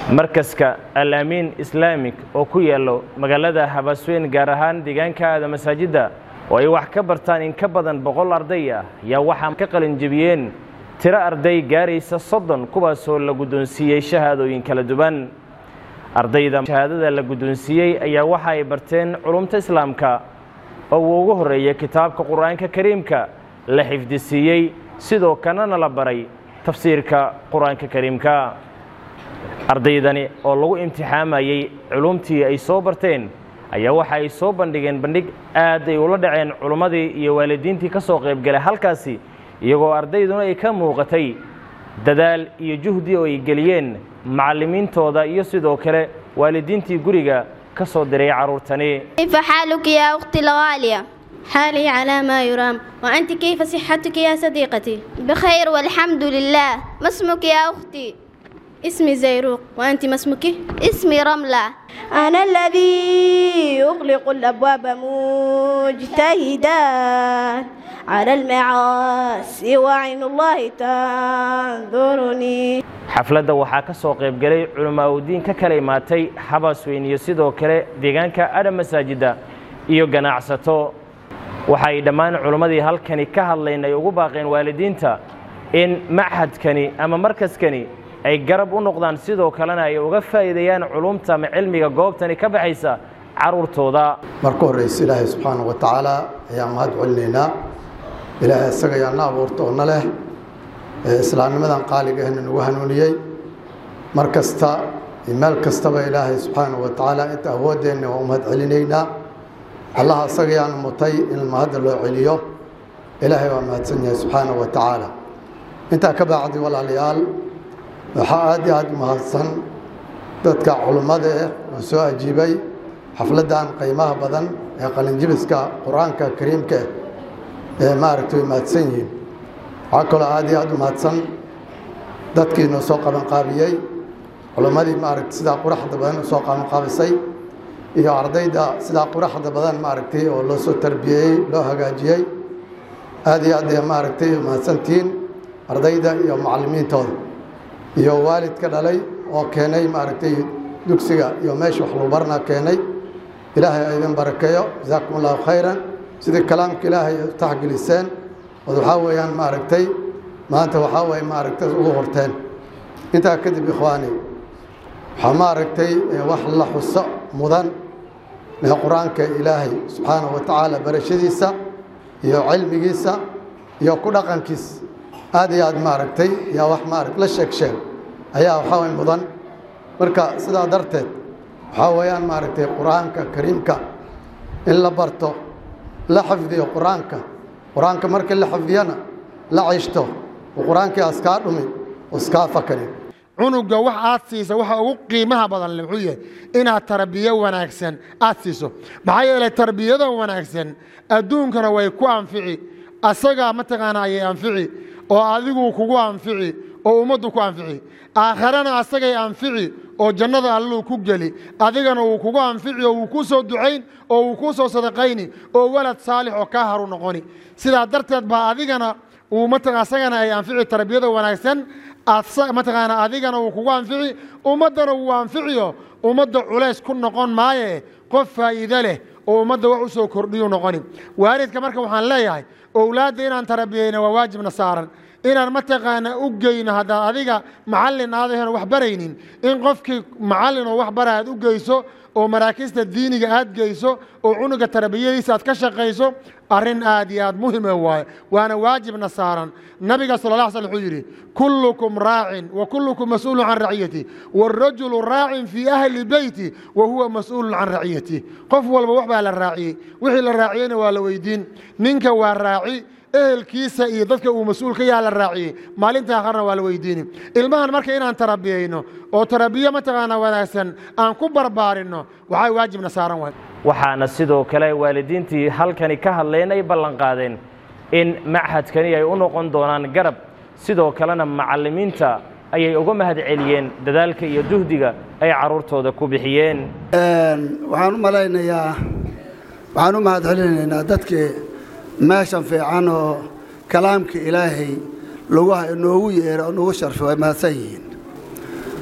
markaska Al-Amin Islamic oo ku yaalo magaalada Habasweyn gaar ahaan deegaanka masaajida oo ay wax ka bartaan in ka badan 100 arday ah ayaa waxa ka qalin jabiyeen tiro arday gaaraysa 30 kuwaas oo la guddoonsiiyay shahaadooyin kala duwan ardayda shahaadada la guddoonsiiyay ayaa waxa ay barteen culumta islaamka oo ugu horeeyay kitaabka Quraanka Kariimka la xifdisiyay sidoo kalena la baray tafsiirka Quraanka Kariimka ardaydani oo lagu imtixaamayay culumtii ay soo barteen ayaa waxa ay soo bandhigeen bandhig aad ay ula dhaceen culimadii iyo waalidiintii ka soo qayb galay halkaasi iyagoo ardayduna ay ka muuqatay dadaal iyo juhdi oo ay geliyeen macallimiintooda iyo sidoo kale waalidiintii guriga ka soo diray caruurtani. كيف حالك يا أختي الغالية؟ حالي على ما يرام. وأنت كيف صحتك يا صديقتي؟ بخير والحمد لله. ما اسمك يا أختي؟ اسمي زيروق. وأنت ما اسمك؟ اسمي رملة. أنا الذي يغلق الأبواب مجتهدا على المعاصي وعين الله تنظرني. xafladda waxa ka soo qayb galay culimada ka kala imaatay Habasweyn iyo sidoo kale deegaanka Adam Masaajida iyo ganacsato waxa ay dhammaan culimadii halkani ka hadlaynay ugu baaqeen waalidiinta in macahadkani ama markaskani ay garab u noqdaan sidoo kalena ay uga faa'iideeyaan culumta ama cilmiga goobtani ka baxaysa caruurtooda. marka horeysa Ilaahay subhanahu wa ta'ala ayaa mahad celinayna Ilaahay isaga yaa abuurtay leh islaamnimadan qaaliga ah inuu hanuuniyay markasta meel kastaba Ilaahay subhanahu wa ta'ala inta awoodeena oo mahad celinayna Allah isaga yaa mutay in mahad loo celiyo Ilaahay waa mahadsan yahay subhanahu wa ta'ala inta ka bacdi walaalayaal waxa aad mahadsan dadka culimada oo soo ajiibay xafladan qiimaha badan ee qalin jabiska Quraanka Kariimka ee maaragtay mahadsan yihiin waxa aad mahadsan dadkii noo soo qaban qaabiyay culimadii maaragtay sida quruxda badan soo qaban qaabisay iyo ardayda sida quruxda badan maaragtay oo loo soo tarbiyay loo hagaajiyay aad maaragtay mahadsantiin ardayda iyo macallimiintooda iyo waalidka dhalay oo keenay maaragtay dugsiga iyo meesha wax lagu barna keenay Ilaahay aydan barakeeyo jazaakumullahu khayran sida kalaamka Ilaahay taxgiliseen waxa weeyaan maaragtay maanta waxa way maaragtay ugu horteen inta kadib ikhwaani waxa maaragtay wax la xuso mudan ee Quraanka Ilaahay subhanahu wa ta'ala barashadiisa iyo cilmigiisa iyo ku dhaqankiisa aad maaragtay yaa wax maaragtay la sheeg ayaa waxa way mudan marka sida darteed waxa weeyaan maaragtay Quraanka Kariimka in la barto la xifdiyo Quraanka marka la xifdiyana la ceysto Quraanka aska dhumi iska fakari cunuga wax aad siiso waxa ugu qiimaha badan wuxuu yahay inaad tarbiyo wanaagsan aad siiso maxay yeelay tarbiyada wanaagsan adduunkana way ku anfici asaga ma taqaan ay anfici oo adigu kugu anfici oo umadu ku anfici aakhirana asagay anfici oo jannada Alle ku gali adigana uu kugu anfici oo uu ku soo duceyn oo uu ku soo sadaqayni oo walad saalix oo ka haru noqoni sida darteed ba adigana uu ma taqaan asagana ay anfici tarbiyada wanaagsan ma taqaan adigana uu kugu anfici umadana uu anficiyo umada culays ku noqon maaye qof faa'iido leh oo umada wax u soo kordhiyo noqoni waalidka marka waxaan leeyahay awlaad inaan tarbiyeyna waa waajibna saaran inaan ma taqaan u geyno hada adiga macallin aadahan wax baraynin in qofkii macallin oo wax baraad u geyso oo maraakista diiniga aad geyso oo cunuga tarbiyadiisa aad ka shaqeyso arrin aad iyo aad muhiim ah waana waajibna saaran nabiga sallallahu alayhi wasallam wuxuu yiri kullukum raa'in wa kullukum mas'uulun an ra'iyati war-rajulu raa'in fi ahli bayti wa huwa mas'uulun an ra'iyati qof walba wax baa la raaciyay wixii la raaciyayna waa la weydiin ninka waa raaci ehelkiisa iyo dadka uu mas'uul ka yahay la raaciyay maalinta aakhirna waa la weydiin ilmahan marka inaan tarbiyeyno oo tarbiya ma taqaana wanaagsan aan ku barbaarino waxay waajibna saaran waxaana sidoo kale waalidiintii halkani ka hadleen ay ballan qaadeen in macahadkani ay u noqon doonaan garab sidoo kalena macallimiinta ayay uga mahad celiyeen dadaalka iyo juhdiga ay caruurtooda ku bixiyeen waxaan u mahad celinaynaa dadkii meeshan fiican oo kalaamka Ilaahay lagu noogu yeero noogu sharfay ma sayeen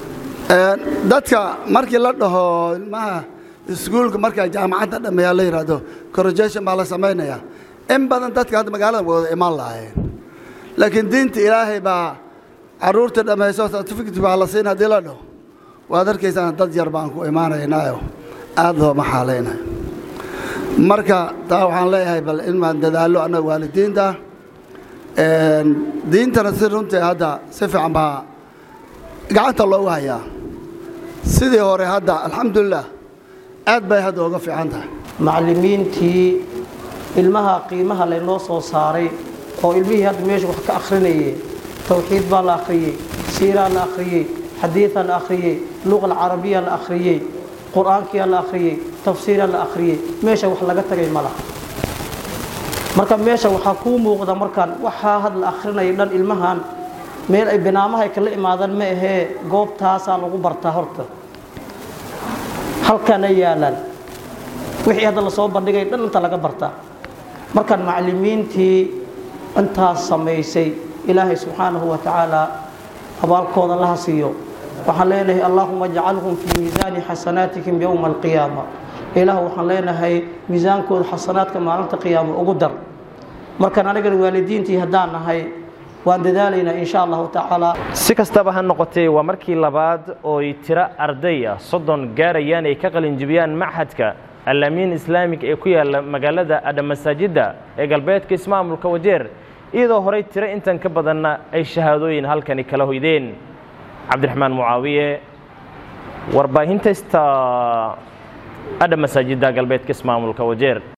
dadka markii la dhaho ilmaha iskuulka marka jaamacadda dhameeyaa la yiraahdo corrugation baa la sameynaya in badan dadka hadda magaalada wada imaan lahaayeen laakiin diinta ilaahay baa caruurta dhameeyso certificate baa la siin hadii la dhaho waad arkaysaan dad yar baan ku imaanaynaayo aad loo maxaaleynay marka taa waxaan leeyahay bal in maan dadaalo anaga waalidiinta diintana si runtii hadda si fiican baa gacanta loogu hayaa sidii hore hadda alxamdulilah aad bay hadda uga fiican tahay macallimiintii ilmaha qiimaha laynoo soo saaray oo ilmihii hadda meesha wax ka akhrinayay tawxiid baa la akhriyey siiraa la akhriyey xadiidaa la akhriyey luqa alcarabiya la akhriyey qur-aankiyaa la akhriyey tafsiiraa la akhriyey meesha wax laga tagay ma laha marka meesha waxaa kuu muuqda markaan waxaa had la akhrinaya dhan ilmahan meel ay binaamahay kala imaadaan ma ahee goobtaasaa lagu bartaa horta halkana yaalaan wixii hadda lasoo bandhigay dhan inta laga bartaa markaan macallimiintii intaas samaysay ilaahay subxaanahu wa tacaala abaalkooda laha siiyo waxaan leenahay allaahuma ajcalhum fii miisaani xasanaatikum yowma alqiyaama ilaah waxaan leenahay miisaankooda xasanaadka maalinta qiyaama ugu dar markaan anigana waalidiintii haddaan nahay waan dadaalaynaa insha allahu tacaala si kastaba ha noqotee waa markii labaad oo ay tiro arday ah 30 gaarayaan ay ka qalinjibiyaan maxadka Al-Amin Islamic ee ku yaala magaalada Adamasaajida ee galbeedka ismaamulka Wajeer iyadoo horey tiro intan ka badanna ay shahaadooyin halkani kala hoydeen Cabdiraxmaan Mucaawiye warbaahinta Adamasaajida galbeedka ismaamulka Wajeer